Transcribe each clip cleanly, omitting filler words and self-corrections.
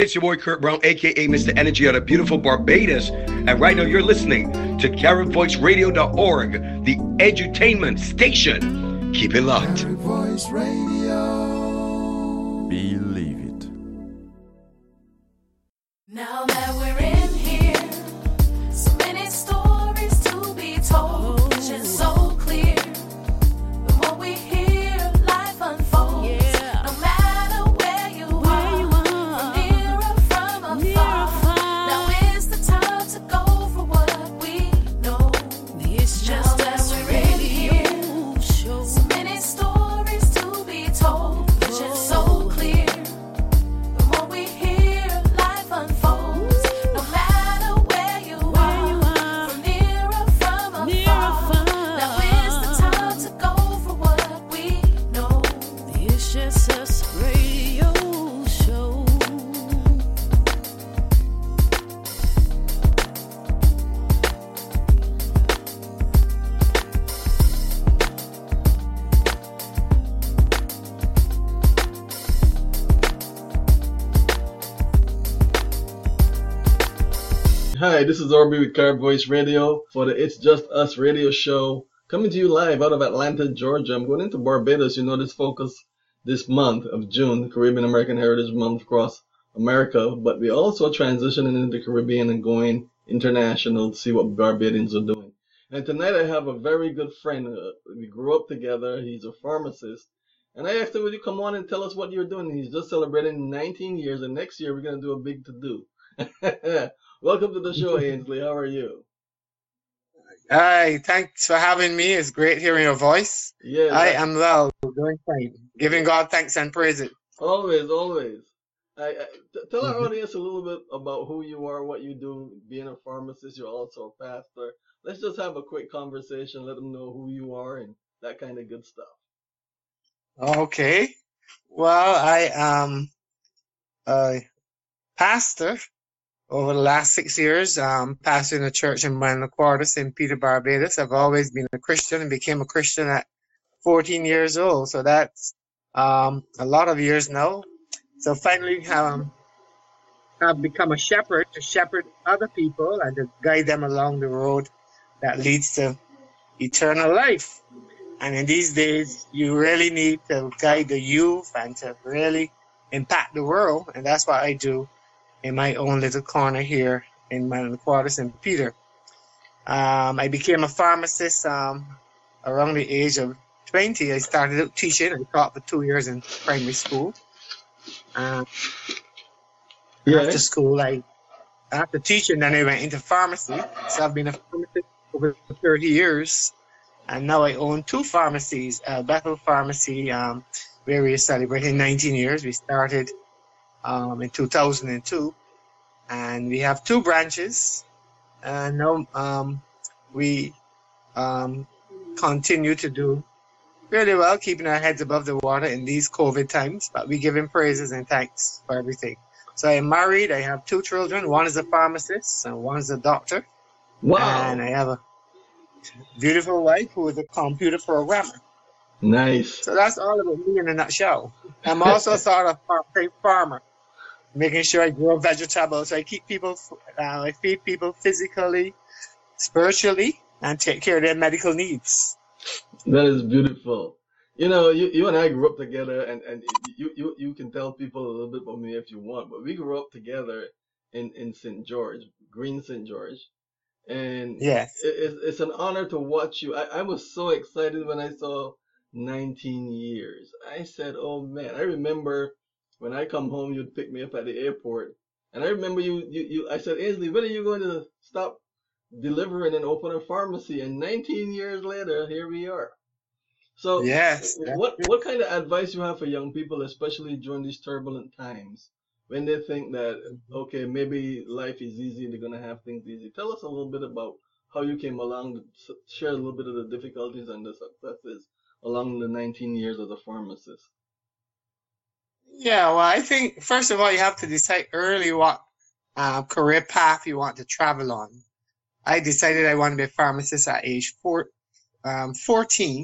It's your boy Kurt Brown, aka Mr. Energy out of beautiful Barbados. And right now you're listening to CaribVoiceRadio.org, the edutainment station. Keep it locked. Carib Voice Radio. Believe it. Now that we're in here, so many stories to be told. Vision so clear. The more we hear, life unfolds. Yeah. No matter where you are, from near or from afar. Now is the time to go for what we know. It's just as we're in here, so many stories to be told. Vision so clear. The more we hear, life unfolds. No matter where you are, from near or from afar. Now is the time to go for what we know. It's just us radio show. Hi, this is Orby with Carib Voice Radio for the It's Just Us radio show, coming to you live out of Atlanta, Georgia. I'm going into Barbados. You know, this focus this month of June, Caribbean American Heritage Month across America, but we also transitioning into the Caribbean and going international to see what Barbadians are doing. And tonight I have a very good friend. We grew up together. He's a pharmacist. And I asked him, would you come on and tell us what you're doing? He's just celebrating 19 years, and next year we're going to do a big to-do. Welcome to the show, Ainsley. How are you? Hi, thanks for having me. It's great hearing your voice. Yeah, I am well, doing fine. Giving God thanks and praise it. always. Tell our audience a little bit about who you are, what you do. Being a pharmacist, you're also a pastor. Let's just have a quick conversation. Let them know who you are and that kind of good stuff. Okay. Well, I am a pastor. Over the last 6 years, pastoring a church in Manila Quarter, St. Peter, Barbados. I've always been a Christian and became a Christian at 14 years old. So that's a lot of years now. So finally have become a shepherd to shepherd other people and to guide them along the road that leads to eternal life. And in these days, you really need to guide the youth and to really impact the world. And that's what I do in my own little corner here in Manila Quarter, St. Peter. I became a pharmacist around the age of 20. I started out teaching. I taught for 2 years in primary school. After school, after teaching, then I went into pharmacy. So I've been a pharmacist over 30 years. And now I own 2 pharmacies, Bethel Pharmacy, where we are celebrating 19 years. We started in 2002, and we have 2 branches, and now we continue to do really well, keeping our heads above the water in these COVID times, but we give him praises and thanks for everything. So I'm married, I have 2 children, one is a pharmacist and one is a doctor. Wow. And I have a beautiful wife who is a computer programmer. Nice. So that's all about me in a nutshell. I'm also sort of a farmer, making sure I grow vegetables. I keep people, I feed people physically, spiritually, and take care of their medical needs. That is beautiful. You know, you and I grew up together, and you can tell people a little bit about me if you want, but we grew up together in St. George, Green St. George. And yes, it's an honor to watch you. I was so excited when I saw 19 years. I said, oh man, I remember when I come home, you'd pick me up at the airport. And I remember I said, Ainsley, when are you going to stop delivering and open a pharmacy? And 19 years later, here we are. So yes, what kind of advice you have for young people, especially during these turbulent times, when they think that, okay, maybe life is easy, they're going to have things easy? Tell us a little bit about how you came along, share a little bit of the difficulties and the successes along the 19 years as a pharmacist. Yeah, well, I think, first of all, you have to decide early what career path you want to travel on. I decided I wanted to be a pharmacist at age 14.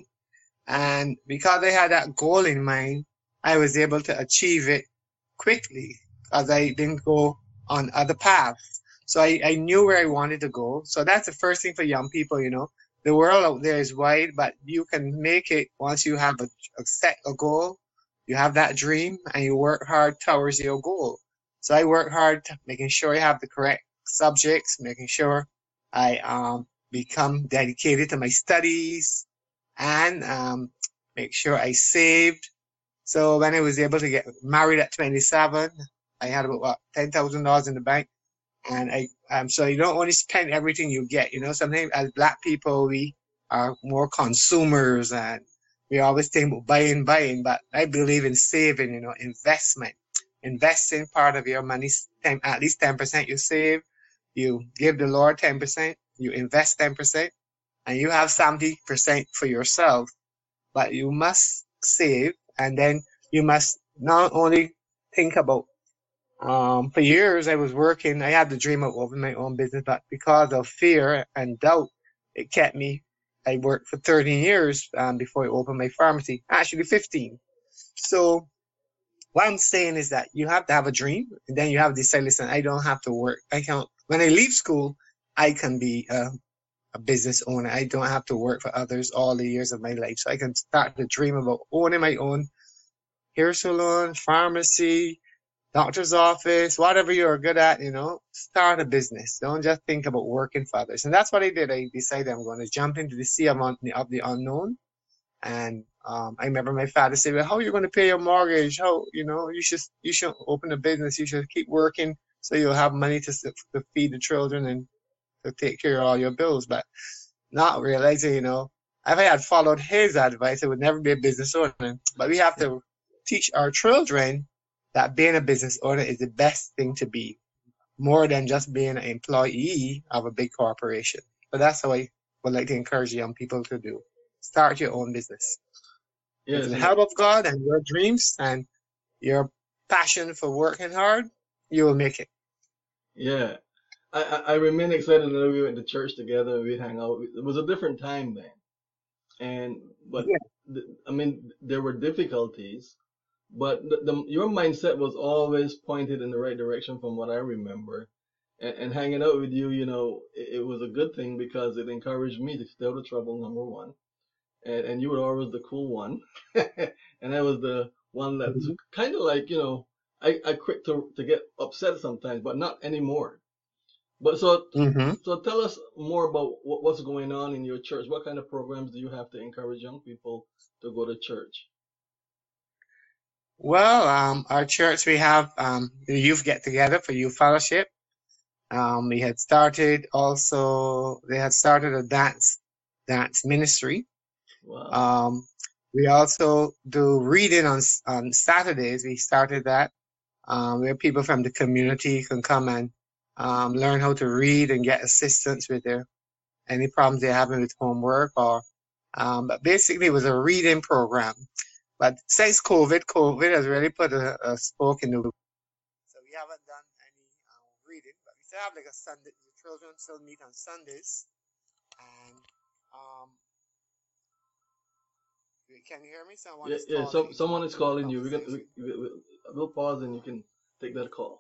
And because I had that goal in mind, I was able to achieve it quickly. as I didn't go on other paths. So I knew where I wanted to go. So that's the first thing for young people, you know. The world out there is wide, but you can make it once you have a goal, you have that dream, and you work hard towards your goal. So I work hard making sure I have the correct subjects, making sure I become dedicated to my studies, and make sure I saved. So when I was able to get married at 27, I had about $10,000 in the bank. And so you don't only spend everything you get, you know, sometimes as Black people, we are more consumers and we always think about buying, but I believe in saving, you know, investment, investing part of your money, at least 10% you save, you give the Lord 10%, you invest 10%, and you have 70% for yourself, but you must save, and then you must not only think about for years I was working. I had the dream of opening my own business, but because of fear and doubt, it kept me. I worked for 13 years before I opened my pharmacy. Actually, 15. So what I'm saying is that you have to have a dream, and then you have to decide, listen, I don't have to work. When I leave school, I can be a business owner. I don't have to work for others all the years of my life. So I can start to dream about owning my own hair salon, pharmacy, doctor's office, whatever you're good at, you know, start a business. Don't just think about working for others. And that's what I did. I decided I'm going to jump into the sea of the unknown. And I remember my father said, well, how are you going to pay your mortgage? How, you know, you should open a business. You should keep working so you'll have money to feed the children and to take care of all your bills. But not realizing, you know, if I had followed his advice, I would never be a business owner. But we have to teach our children that being a business owner is the best thing to be, more than just being an employee of a big corporation. But that's how I would like to encourage young people to do. Start your own business. Yes, With the help of God and your dreams and your passion for working hard, you will make it. yeah. I remain excited that we went to church together and we'd hang out. It was a different time then, but Yeah. I mean, there were difficulties. But your mindset was always pointed in the right direction from what I remember. And hanging out with you, you know, it was a good thing because it encouraged me to stay out of trouble, number one. And you were always the cool one. And I was the one that kind of like, you know, I quick to get upset sometimes, but not anymore. But so tell us more about what's going on in your church. What kind of programs do you have to encourage young people to go to church? Well, our church, we have the youth get together for youth fellowship. They had started a dance ministry. Wow. We also do reading on Saturdays. We started that, where people from the community can come and learn how to read and get assistance with any problems they're having with homework but basically it was a reading program. But since COVID has really put a spoke in the loop. So we haven't done any reading, but we still have like a Sunday. The children still meet on Sundays. And can you hear me? Someone is calling. Someone is calling you. We'll pause and you can take that call.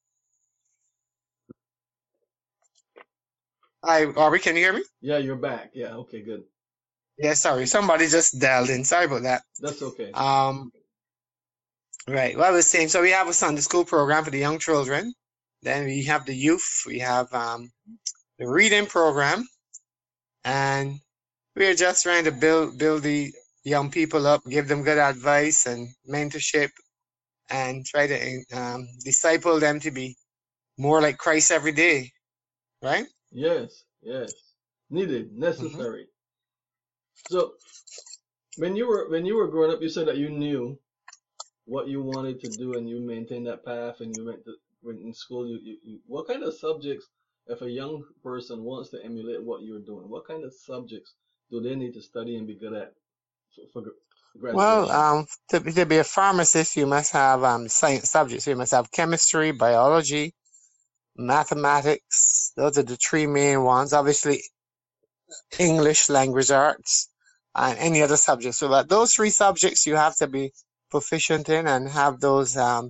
Hi, Aubrey, can you hear me? Yeah, you're back. Yeah, okay, good. Yeah, sorry. Somebody just dialed in. Sorry about that. That's okay. Right. Well, I was saying, so we have a Sunday school program for the young children. Then we have the youth. We have the reading program. And we're just trying to build the young people up, give them good advice and mentorship, and try to disciple them to be more like Christ every day. Right? Yes. Needed, necessary. So, when you were growing up, you said that you knew what you wanted to do, and you maintained that path, and you went in school. You what kind of subjects, if a young person wants to emulate what you're doing, what kind of subjects do they need to study and be good at for graduation? Well, to be a pharmacist, you must have science subjects. You must have chemistry, biology, mathematics. Those are the three main ones. Obviously, English, language arts, and any other subjects. So, but those three subjects you have to be proficient in and have those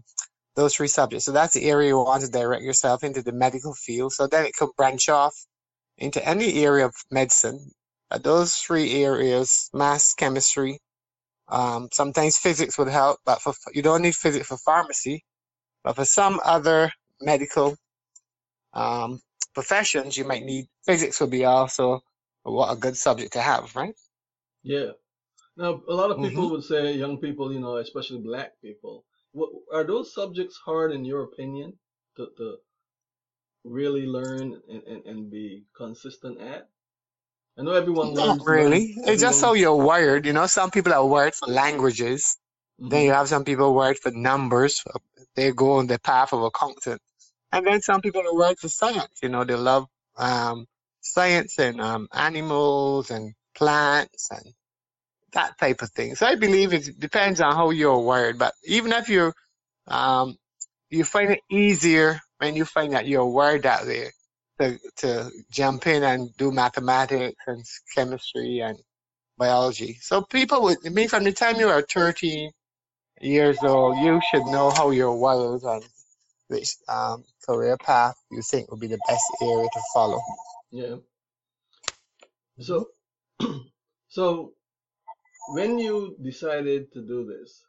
those three subjects. So that's the area you want to direct yourself into, the medical field. So then it could branch off into any area of medicine. Those three areas, math, chemistry, sometimes physics would help, but you don't need physics for pharmacy. But for some other medical professions, you might need physics. Would be also a good subject to have, right? Yeah. Now, a lot of people Mm-hmm. would say, young people, especially black people, are those subjects hard in your opinion to really learn and be consistent at? I know everyone Not learns really. It's just how everyone. you're wired. Some people are wired for languages. Then you Hmm. have some people wired for numbers. They go on the path of accountant. And then some people are wired for science. They love science and animals and plants and that type of thing. So I believe it depends on how you're wired. But even if um, you find it easier when you find that you're wired that way to jump in and do mathematics and chemistry and biology. So people would, I mean, from the time you are 13 years old, you should know how you're wired and which career path you think would be the best area to follow. Yeah. Hmm. So, so when you decided to do this,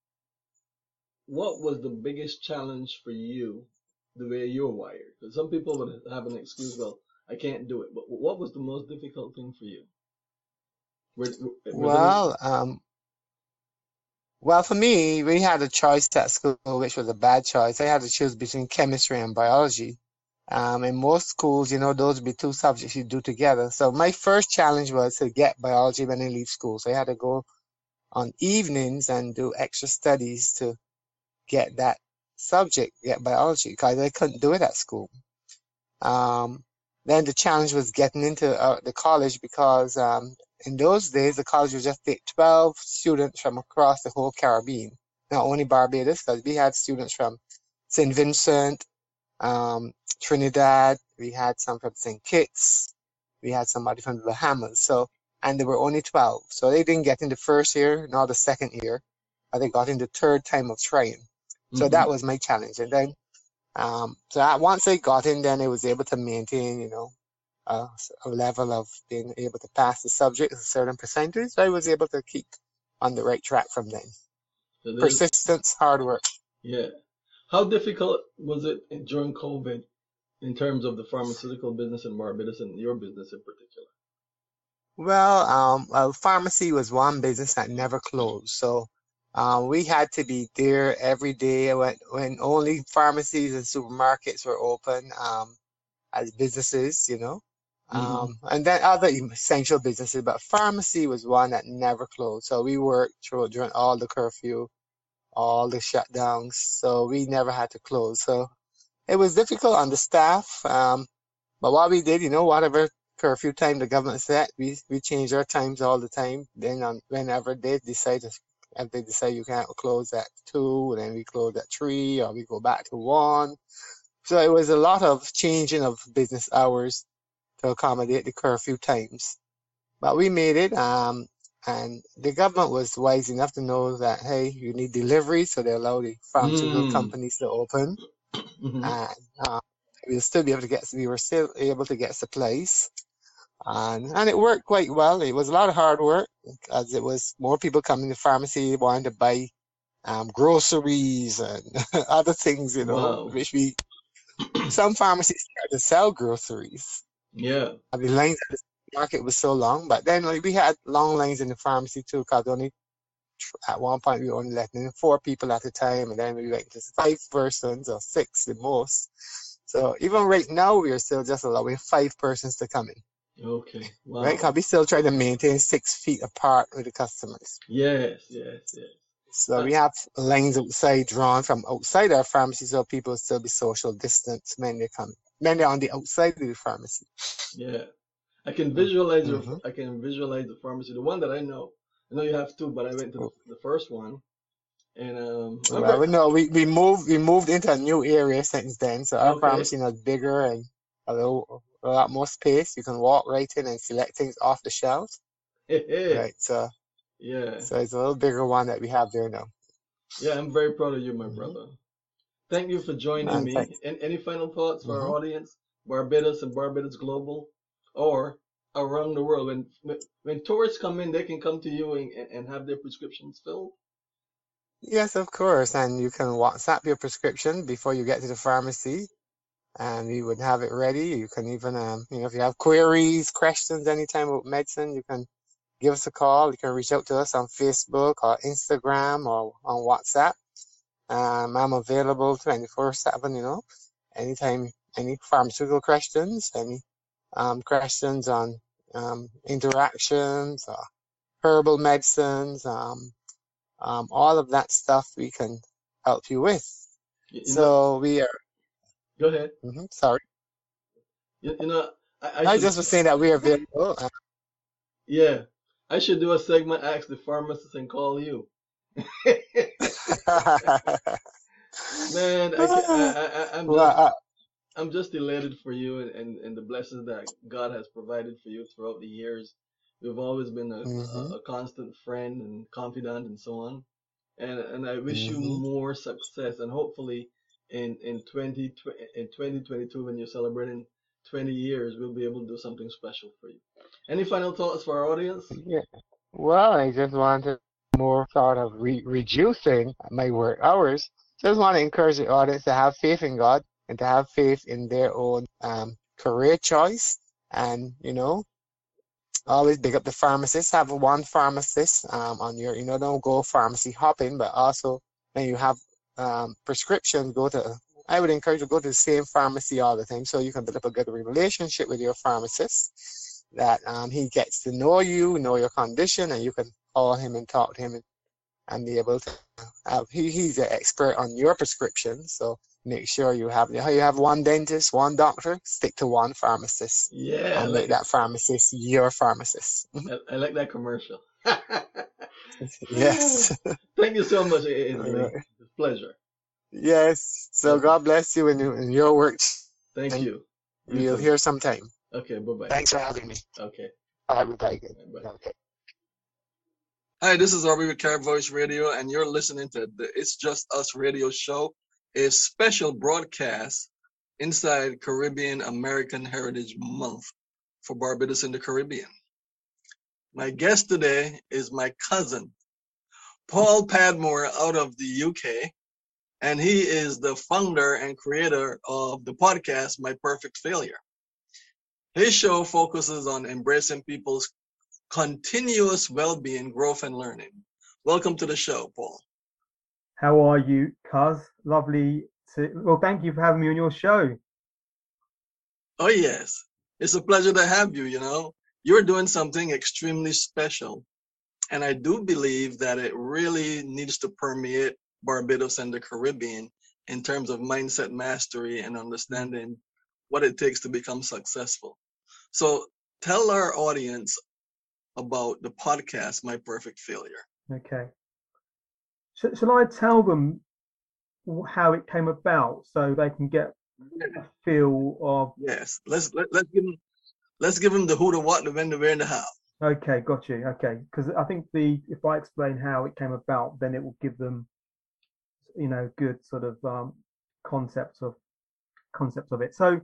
what was the biggest challenge for you, the way you're wired? Because some people would have an excuse, well, I can't do it. But what was the most difficult thing for you? Within Well, for me, we had a choice at school, which was a bad choice. I had to choose between chemistry and biology. In most schools, those would be two subjects you do together. So my first challenge was to get biology when I leave school. So I had to go on evenings and do extra studies to get that subject, get biology, because I couldn't do it at school. Then the challenge was getting into the college because in those days, the college would just take 12 students from across the whole Caribbean, not only Barbados, because we had students from St. Vincent, Trinidad, we had some from St. Kitts, we had somebody from the Bahamas. And there were only 12. So they didn't get in the first year, nor the second year, but they got in the third time of trying. So hmm that was my challenge. And then, once I got in, then I was able to maintain, a level of being able to pass the subject a certain percentage. I was able to keep on the right track from then. so there's, Persistence, hard work. yeah. How difficult was it during COVID in terms of the pharmaceutical business in Barbados and your business in particular? Well, pharmacy was one business that never closed. So we had to be there every day when only pharmacies and supermarkets were open as businesses. Hmm. And then other essential businesses, but pharmacy was one that never closed. So we worked during all the curfew, all the shutdowns. So we never had to close. So it was difficult on the staff. But what we did, whatever curfew time the government set, we changed our times all the time. Then whenever they decide, if they decide you can't close at 2, then we close at 3, or we go back to 1. So it was a lot of changing of business hours to accommodate the curfew times. But we made it, and the government was wise enough to know that, hey, you need delivery, so they allow the pharmaceutical Mm. companies to open. Hmm. And we were still able to get supplies. And it worked quite well. It was a lot of hard work as it was more people coming to pharmacy wanting to buy groceries and other things, Wow. which some pharmacies started to sell groceries. Yeah. And the lines at the market was so long, but then we had long lines in the pharmacy too, because at one point we were only letting in 4 people at a time, and then we went to 5 persons or 6 the most. So even right now, we are still just allowing 5 persons to come in. Okay. Right? Wow. Because we still try to maintain 6 feet apart with the customers. Yes. Yes. Yes. So we have lines outside drawn from outside our pharmacy, so people still be social distance when they come. When they're on the outside of the pharmacy. Yeah. I can visualize Mm-hmm. the pharmacy. The one that I know. I know you have 2, but I went to the first one, and I'm Well, very, we moved into a new area since then, so our okay. pharmacy is bigger and a lot more space. You can walk right in and select things off the shelves. Right, so Yeah. it's a little bigger one that we have there now. Yeah. I'm very proud of you, my Hmm. brother. Thank you for joining And me. Any final thoughts for our mhm. audience, Barbados and Barbados Global, or around the world? When tourists come in, they can come to you and have their prescriptions filled. Yes, of course. And you can WhatsApp your prescription before you get to the pharmacy, and we would have it ready. You can even, if you have queries, questions anytime with medicine, you can give us a call. You can reach out to us on Facebook or Instagram or on WhatsApp. I'm available 24/7, anytime, any pharmaceutical questions, any questions on interactions or herbal medicines, all of that stuff we can help you with. You know, So we are, go ahead. sorry. You know, I I should, just was saying that we are available. yeah, I should do a segment, ask the pharmacist and call you. Man, Well, I'm just elated for you and the blessings that God has provided for you throughout the years. You've always been mhm, a constant friend and confidant and so on. And I wish you mhm. more success, and hopefully in 2022, when you're celebrating 20 years, we'll be able to do something special for you. Any final thoughts for our audience? Yeah. Well, I just wanted more sort of reducing my work hours. Just want to encourage the audience to have faith in God and to have faith in their own career choice. And, always big up the pharmacist. Have one pharmacist on your, don't go pharmacy hopping, but also when you have prescriptions, I would encourage you to go to the same pharmacy all the time so you can build up a good relationship with your pharmacist, that he gets to know you, know your condition, and you can call him and talk to him and be able to he's an expert on your prescription. So make sure you have one dentist, one doctor, stick to one pharmacist Yeah, I and make like it. that pharmacist your pharmacist. I like that commercial. Yes. Thank you so much, All Ainsley. right. It's a pleasure. Yes. So Okay. God bless you in your work, Thank and you. You we'll too. hear sometime. Okay, bye-bye. Thanks for having me. Okay, All right, bye again. bye. Okay. Hi, this is Arby with Carib Voice Radio, and you're listening to the It's Just Us radio show, a special broadcast inside Caribbean American Heritage Month for Barbados and the Caribbean. My guest today is my cousin, Paul Padmore, out of the UK, and he is the founder and creator of the podcast My Perfect Failure. His show focuses on embracing people's continuous well-being, growth, and learning. Welcome to the show, Paul. How are you, cuz? Lovely thank you for having me on your show. Oh, yes. It's a pleasure to have you, You're doing something extremely special. And I do believe that it really needs to permeate Barbados and the Caribbean in terms of mindset mastery and understanding what it takes to become successful. So tell our audience about the podcast, My Perfect Failure. Okay. Shall I tell them how it came about so they can get a feel of? Yes. Let's give them the who, the what, the when, the where, and the how. Okay, got you. Okay, because I think if I explain how it came about, then it will give them, good sort of concepts of it. So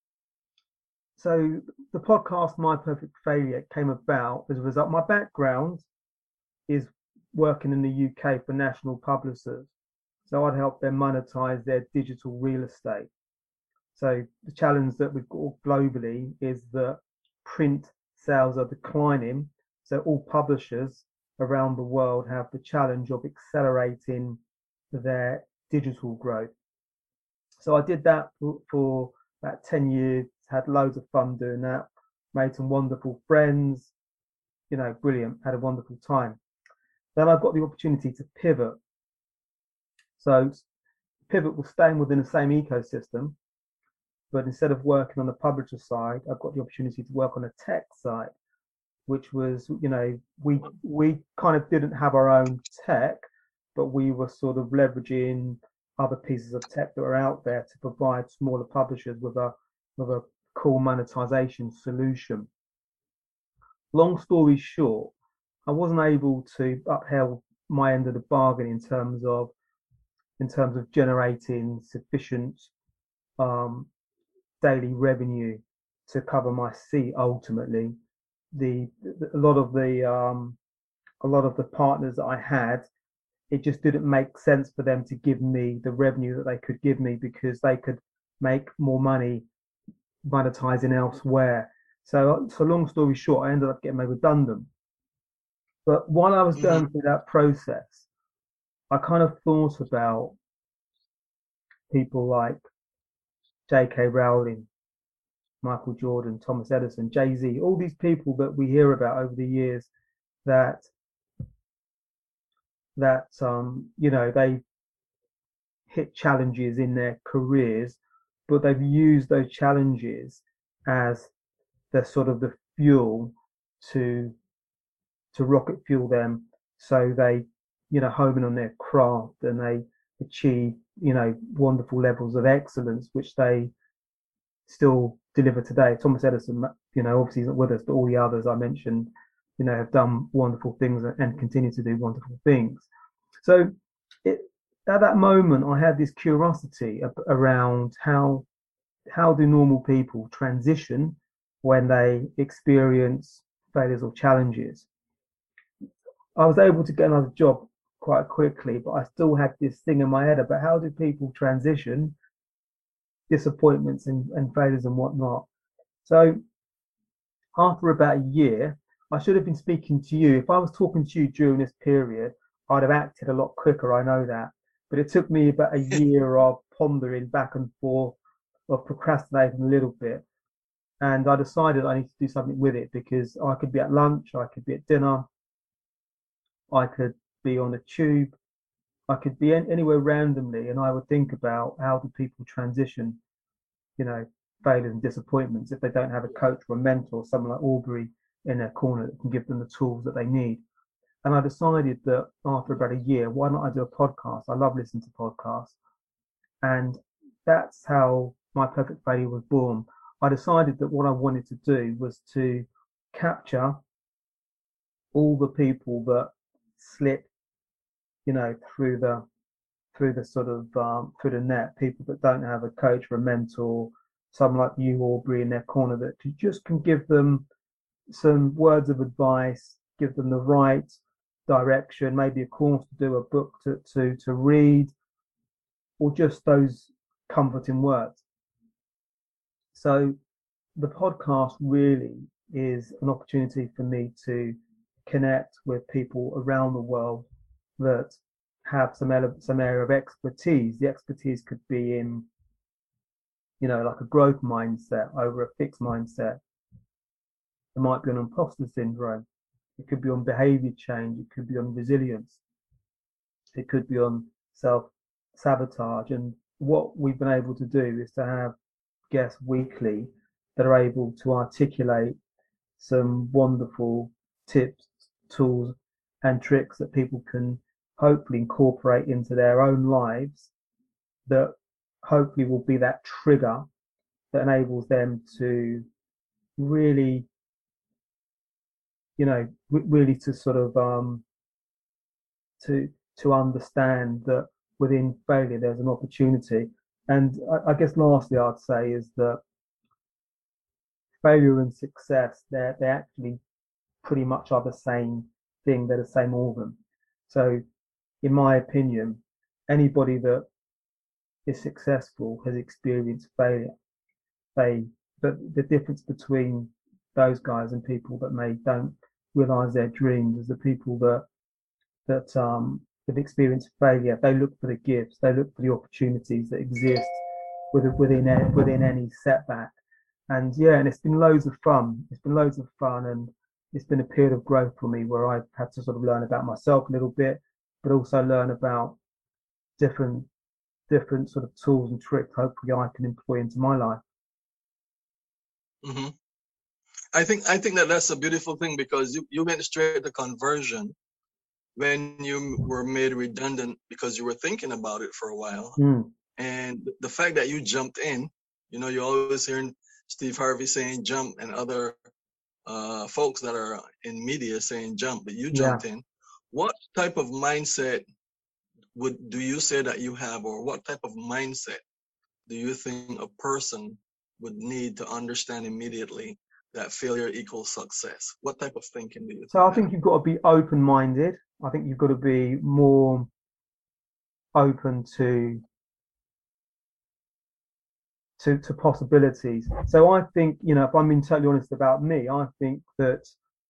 the podcast My Perfect Failure came about as a result. My background is working in the UK for national publishers, so I'd help them monetize their digital real estate. So the challenge that we've got globally is that print sales are declining, so all publishers around the world have the challenge of accelerating their digital growth. So I did that for about 10 years, had loads of fun doing that, made some wonderful friends, brilliant, had a wonderful time. Then I got the opportunity to pivot. So pivot was staying within the same ecosystem, but instead of working on the publisher side, I've got the opportunity to work on the tech side, which was, we kind of didn't have our own tech, but we were sort of leveraging other pieces of tech that were out there to provide smaller publishers with a cool monetization solution. Long story short, I wasn't able to uphold my end of the bargain in terms of in terms of generating sufficient daily revenue to cover my seat. Ultimately, a lot of the partners that I had, it just didn't make sense for them to give me the revenue that they could give me because they could make more money monetizing elsewhere. So long story short, I ended up getting made redundant. But while I was going through that process, I kind of thought about people like J.K. Rowling, Michael Jordan, Thomas Edison, Jay-Z, all these people that we hear about over the years that they hit challenges in their careers, but they've used those challenges as the sort of the fuel to rocket fuel them, so they home in on their craft and they achieve wonderful levels of excellence which they still deliver today. Thomas Edison, obviously isn't with us, but all the others I mentioned, have done wonderful things and continue to do wonderful things. So at that moment, I had this curiosity around how do normal people transition when they experience failures or challenges. I was able to get another job quite quickly, but I still had this thing in my head about how do people transition disappointments and failures and whatnot. So after about a year, I should have been speaking to you. If I was talking to you during this period, I'd have acted a lot quicker, I know that. But it took me about a year of pondering back and forth, of procrastinating a little bit. And I decided I need to do something with it because I could be at lunch, I could be at dinner, I could be on a tube, I could be anywhere randomly, and I would think about how do people transition, failures and disappointments if they don't have a coach or a mentor, someone like Aubrey in their corner that can give them the tools that they need. And I decided that after about a year, why not I do a podcast? I love listening to podcasts. And that's how My Perfect Failure was born. I decided that what I wanted to do was to capture all the people that slip, through the sort of through the net, people that don't have a coach or a mentor, someone like you, Aubrey, in their corner that just can give them some words of advice, give them the right direction, maybe a course to do, a book to read, or just those comforting words. So the podcast really is an opportunity for me to connect with people around the world that have some area of expertise. The expertise could be in, like a growth mindset over a fixed mindset. It might be on imposter syndrome. It could be on behavior change. It could be on resilience. It could be on self-sabotage. And what we've been able to do is to have guests weekly that are able to articulate some wonderful tips, tools, and tricks that people can hopefully incorporate into their own lives, that hopefully will be that trigger that enables them to really, really to sort of to understand that within failure there's an opportunity. And I guess lastly I'd say is that failure and success, they actually pretty much are the same thing. They're the same organ. So in my opinion, anybody that is successful has experienced failure. But the difference between those guys and people that don't realize their dreams is the people that have experienced failure. They look for the gifts, they look for the opportunities that exist within any setback. And it's been loads of fun. And it's been a period of growth for me where I've had to sort of learn about myself a little bit, but also learn about different sort of tools and tricks hopefully I can employ into my life. Mm-hmm. I think that's a beautiful thing, because you went straight to conversion when you were made redundant because you were thinking about it for a while. And the fact that you jumped in, you're always hearing Steve Harvey saying jump, and other folks that are in media saying jump, but you jumped in. What type of mindset do you say that you have, or what type of mindset do you think a person would need to understand immediately that failure equals success? What type of thinking do you So I think think you've got to be open-minded. I think you've got to be more open to possibilities. So I think, if I'm being totally honest about me, I think that,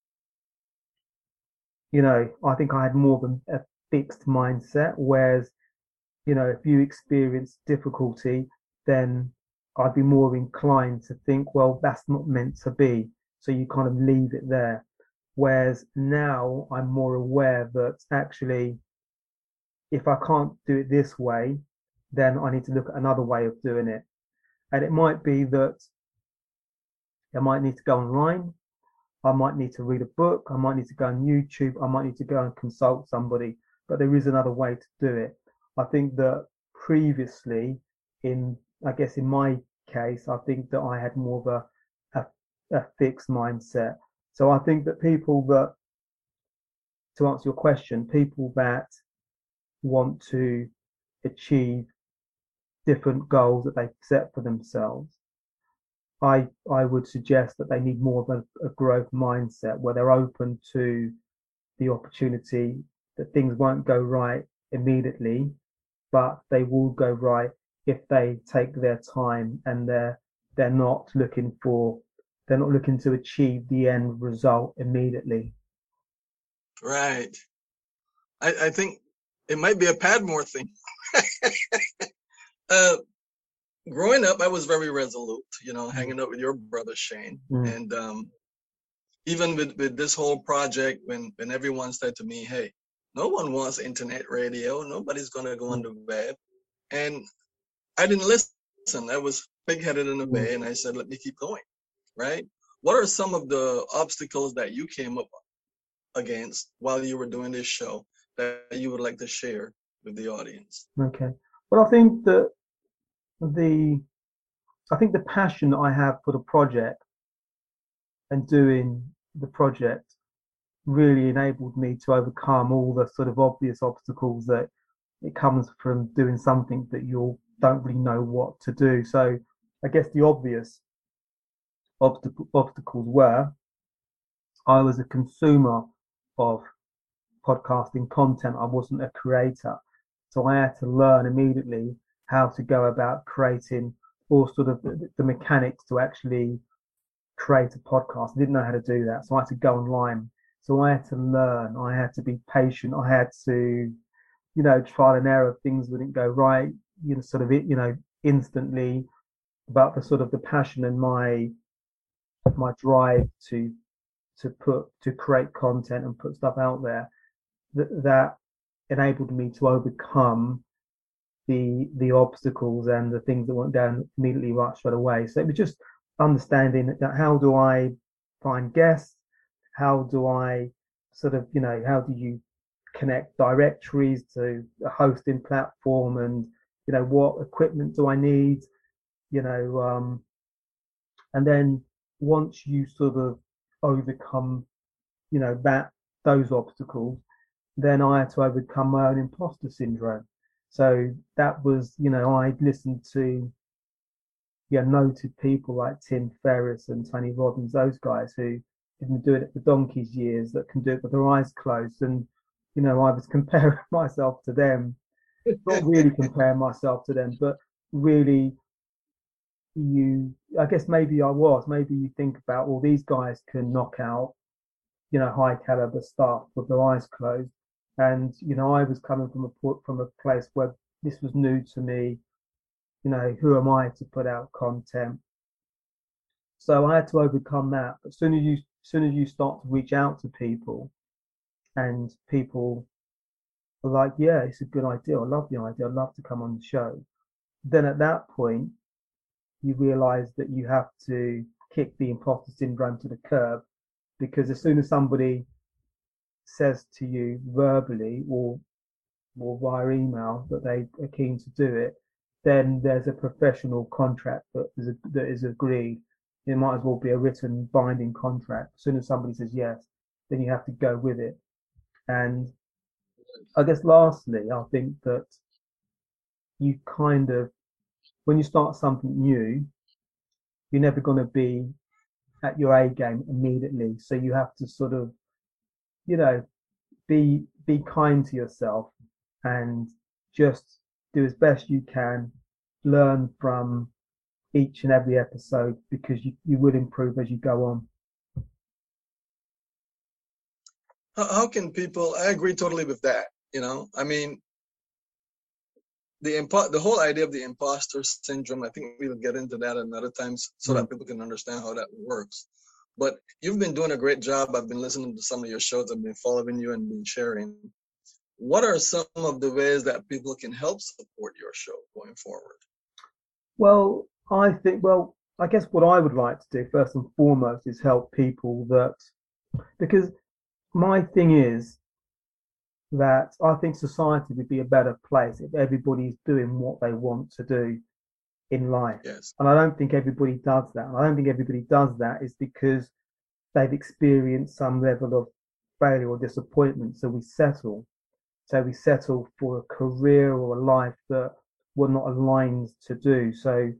I think I had more than a fixed mindset, whereas, if you experience difficulty, then I'd be more inclined to think, well, that's not meant to be. So you kind of leave it there. Whereas now I'm more aware that actually, if I can't do it this way, then I need to look at another way of doing it. And it might be that I might need to go online. I might need to read a book. I might need to go on YouTube. I might need to go and consult somebody. But there is another way to do it. I think that previously, I guess in my case, I think that I had more of a fixed mindset. So I think that to answer your question, people that want to achieve different goals that they set for themselves, I would suggest that they need more of a growth mindset where they're open to the opportunity that things won't go right immediately, but they will go right if they take their time and they're not looking to achieve the end result immediately. Right. I think it might be a Padmore thing. Growing up, I was very resolute, hanging out with your brother Shane. And even with this whole project, when everyone said to me, hey, no one wants internet radio, nobody's going to go on the web. And I didn't listen. I was big-headed in the bay, and I said, let me keep going, right? What are some of the obstacles that you came up against while you were doing this show that you would like to share with the audience? Okay. Well, I think that the passion that I have for the project and doing the project really enabled me to overcome all the sort of obvious obstacles that it comes from doing something that you don't really know what to do. So I guess the obvious obstacles were I was a consumer of podcasting content. I wasn't a creator. So I had to learn immediately how to go about creating all sort of the mechanics to actually create a podcast. I didn't know how to do that. So I had to go online. So I had to learn. I had to be patient. I had to, trial and error. Things wouldn't go right, instantly. But the sort of the passion and my drive to create content and put stuff out there, that enabled me to overcome the obstacles and the things that went down immediately right straight away. So it was just understanding that how do I find guests? How do I how do you connect directories to a hosting platform, and what equipment do I need? And then once you sort of overcome those obstacles, then I had to overcome my own imposter syndrome. So that was, I listened to noted people like Tim Ferriss and Tony Robbins, those guys who have been doing it for donkey's years, that can do it with their eyes closed. And, I was comparing myself to them, not really comparing myself to them, but really I guess maybe you think about, well, these guys can knock out, high caliber stuff with their eyes closed. And, I was coming from a place where this was new to me. Who am I to put out content? So I had to overcome that. But as soon as you start to reach out to people, and people are like, yeah, it's a good idea. I love the idea. I'd love to come on the show. Then at that point, you realize that you have to kick the imposter syndrome to the curb, because as soon as somebody says to you verbally or via email that they are keen to do it, then there's a professional contract that is agreed. It might as well be a written binding contract. As soon as somebody says yes, then you have to go with it. And I guess lastly, I think that you kind of, when you start something new, you're never going to be at your A game immediately. So you have to sort of, you know, be kind to yourself and just do as best you can, learn from each and every episode because you will improve as you go on. How can people? I agree totally with that. I mean, the whole idea of the imposter syndrome. I think we'll get into that another time so that people can understand how that works. But you've been doing a great job. I've been listening to some of your shows. I've been following you and been sharing. What are some of the ways that people can help support your show going forward? Well, I guess what I would like to do first and foremost is help people because my thing is that I think society would be a better place if everybody's doing what they want to do in life. Yes. And I don't think everybody does that. And I don't think everybody does that is because they've experienced some level of failure or disappointment. So we settle. So we settle for a career or a life that we're not aligned to do. So,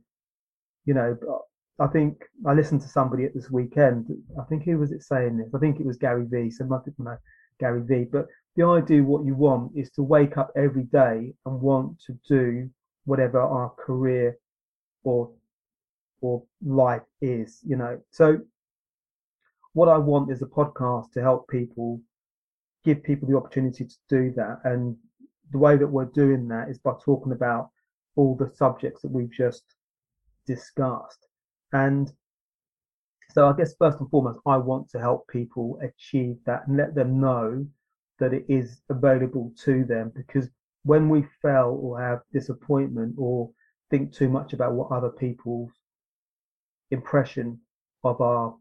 I think I listened to somebody at this weekend. I think who was it saying this? I think it was Gary Vee. So most people know Gary Vee. But the idea, what you want is to wake up every day and want to do whatever our career or life is, So what I want is a podcast to help people, give people the opportunity to do that. And the way that we're doing that is by talking about all the subjects that we've just discussed. And so I guess first and foremost, I want to help people achieve that and let them know that it is available to them, because when we fail or have disappointment or think too much about what other people's impression of our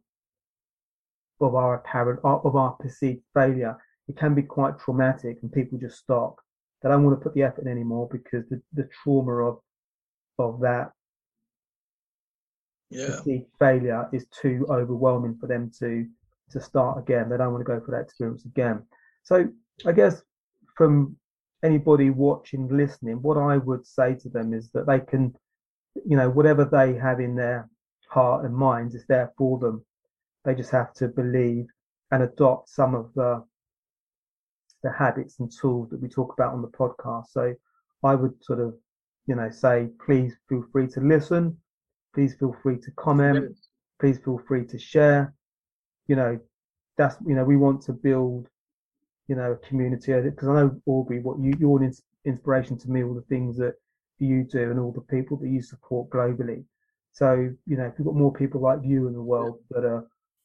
perceived failure, it can be quite traumatic and people just stop. They don't want to put the effort in anymore because the trauma of that perceived failure is too overwhelming for them to start again. They don't want to go for that experience again. So I guess from anybody watching, listening, what I would say to them is that they can, whatever they have in their heart and mind is there for them. They just have to believe and adopt some of the habits and tools that we talk about on the podcast. So I would sort of, say, please feel free to listen. Please feel free to comment. Please feel free to share. We want to build, a community, because I know, Aubrey, what you're an inspiration to me, all the things that you do and all the people that you support globally. So, if you've got more people like you in the world that are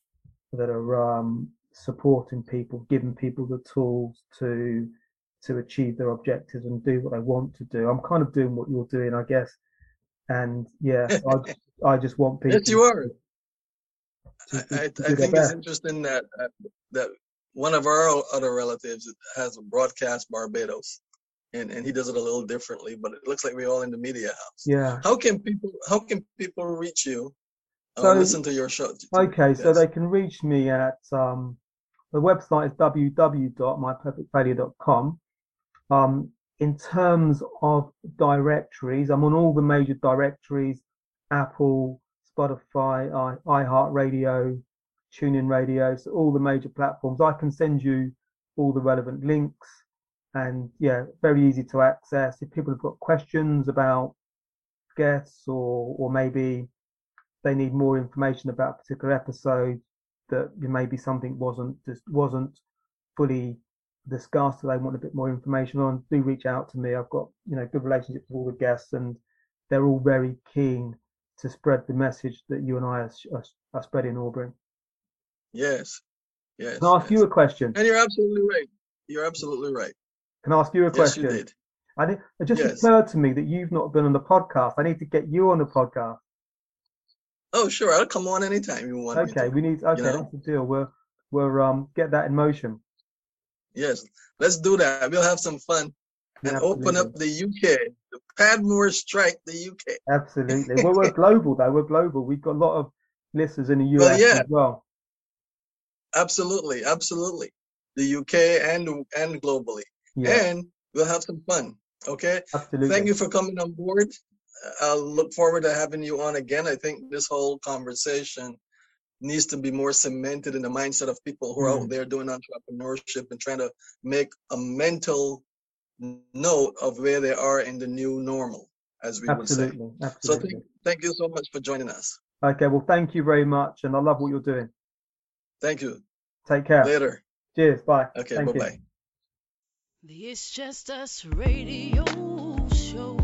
supporting people, giving people the tools to achieve their objectives and do what they want to do. I'm kind of doing what you're doing, I guess. And I just want people. Yes, you are. I think it's interesting that one of our other relatives has a Broadcast Barbados, and he does it a little differently, but it looks like we're all in the media house. Yeah. How can people reach you? Listen to your show. So they can reach me at the website is www.myperfectfailure.com. In terms of directories, I'm on all the major directories: Apple, Spotify, iHeartRadio, TuneIn Radio, so all the major platforms. I can send you all the relevant links, and very easy to access. If people have got questions about guests or maybe they need more information about a particular episode that maybe something wasn't fully discussed, so they want a bit more information on, do reach out to me. I've got good relationships with all the guests, and they're all very keen to spread the message that you and I are spreading, Aubrey. Yes. Can I ask you a question? And you're absolutely right. Can I ask you a question? Yes, you did. It just occurred to me that you've not been on the podcast. I need to get you on the podcast. Oh, sure. I'll come on anytime you want. Okay, that's the deal. We'll get that in motion. Yes, let's do that. We'll have some fun and open up the UK. The Padmore strike the UK. Absolutely. Well, we're global though. We're global. We've got a lot of listeners in the US as well. Absolutely. The UK and globally. and we'll have some fun. Okay. Absolutely. Thank you for coming on board. I'll look forward to having you on again. I think this whole conversation needs to be more cemented in the mindset of people who are out there doing entrepreneurship and trying to make a mental note of where they are in the new normal, as we would say. Absolutely. So thank you so much for joining us. Okay, well, thank you very much, and I love what you're doing. Thank you. Take care. Later. Cheers. Bye. Okay, Thank bye-bye. you. The It's Just Us radio show.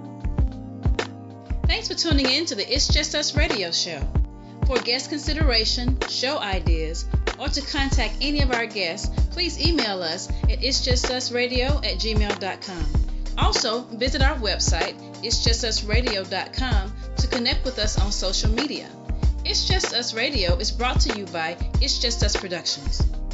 Thanks for tuning in to the It's Just Us radio show. For guest consideration, show ideas, or to contact any of our guests, please email us at itsjustusradio@gmail.com. Also, visit our website, itsjustusradio.com, to connect with us on social media. It's Just Us Radio is brought to you by It's Just Us Productions.